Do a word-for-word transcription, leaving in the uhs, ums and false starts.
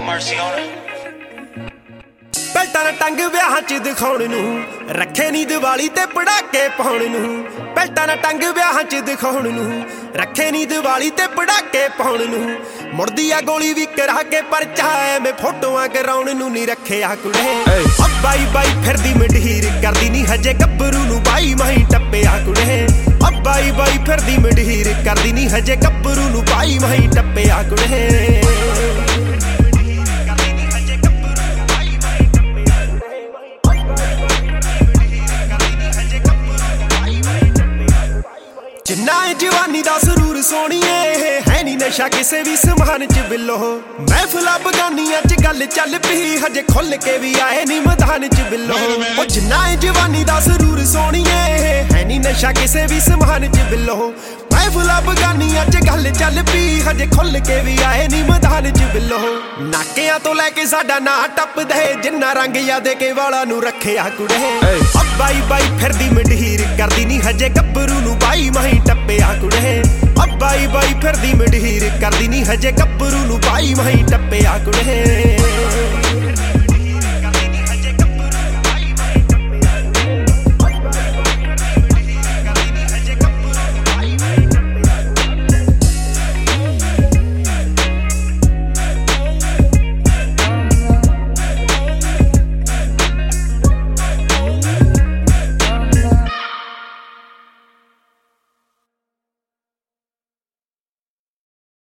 ਪੈਲਟਾਂ ਟੰਗ ਵਿਆਹਾਂ ਚ ਦਿਖਾਉਣ ਨੂੰ, ਰੱਖੇ ਨੀ ਦੀਵਾਲੀ ਤੇ ਪੜਾਕੇ ਪਾਉਣ ਨੂੰ। ਪੈਲਟਾਂ ਟੰਗ ਵਿਆਹਾਂ ਚ ਦਿਖਾਉਣ ਨੂੰ, ਰੱਖੇ ਨੀ ਦੀਵਾਲੀ ਤੇ ਪੜਾਕੇ ਪਾਉਣ ਨੂੰ। ਮੁੜਦੀ ਆ ਗੋਲੀ ਵੀ ਕਰਾ ਕੇ ਪਰਚਾ ਐਵੇਂ ਫੋਟੋਆਂ ਕਰਾਉਣ ਨੂੰ ਨੀ ਰੱਖਿਆ ਕੁੜੇ। ਓ ਬਾਈ ਬਾਈ ਫਿਰਦੀ ਮੰਡੀਰ ਕਰਦੀ ਨੀ ਹਜੇ ਗੱਭਰੂ ਨੂੰ ਬਾਈ ਮਾਹੀ ਟੱਪਿਆ ਕੁੜੇ। ਓ ਬਾਈ ਬਾਈ ਫਿਰਦੀ ਮੰਡੀਰ ਕਰਦੀ ਨੀ ਹਜੇ ਗੱਭਰੂ ਨੂੰ ਬਾਈ ਮਾਹੀ ਟੱਪਿਆ ਕੁੜੇ। ਜਿੰਨਾ ਜਵਾਨੀ ਦਾ ਸਰੂਰ ਸੋਹਣੀਏ ਹੈ ਨੀ ਨਸ਼ਾ ਕਿਸੇ ਵੀ ਸਮਾਨ ਚ ਬਿੱਲੋ। ਮਹਿਫਲਾਂ ਬਗਾਨੀਆਂ ਚ ਗੱਲ ਚੱਲ ਪਈ ਹਜੇ ਖੁੱਲ ਕੇ ਵੀ ਆਏ ਨੀ ਮੈਦਾਨ ਚ ਬਿੱਲੋ। ਉਹ ਜਿੰਨਾ ਜਵਾਨੀ ਦਾ ਸਰੂਰ ਸੋਹਣੀਏ ਹੈ ਨੀ ਨਸ਼ਾ ਕਿਸੇ ਵੀ ਸਮਾਨ ਚ ਬਿੱਲੋ। ਮਹਿਫਲਾਂ ਬਗਾਨੀਆਂ ਚ ਗੱਲ ਚੱਲ ਪਈ ਹਜੇ ਖੁੱਲ ਕੇ ਵੀ ਆਏ ਨੀ ਮੈਦਾਨ ਚ ਬਿੱਲੋ। ਨਾਕਿਆਂ ਤੋਂ ਲੈ ਕੇ ਸਾਡਾ ਨਾਂ ਟੱਪਦੇ ਜਿੰਨਾ ਰੰਗ ਯਾਦ ਕੇ ਵਾਲਾਂ ਨੂੰ ਰੱਖਿਆ ਕੁੜੇ। ਓ ਬਾਈ ਬਾਈ ਫਿਰਦੀ ਮੰਡੀਰ ਕਰਦੀ ਨੀ ਹਜੇ ਗੱਭਰੂ ਨੂੰ ਬਾਈ ਮਾਹੀ ਟੱਪਿਆ ਕੁੜੇ। ਓ ਬਾਈ ਬਾਈ ਫਿਰਦੀ ਮੰਡੀਰ ਕਰਦੀ ਨੀ ਹਜੇ ਗੱਭਰੂ ਨੂੰ ਬਾਈ ਮਾਹੀ ਟੱਪਿਆ ਕੁੜੇ।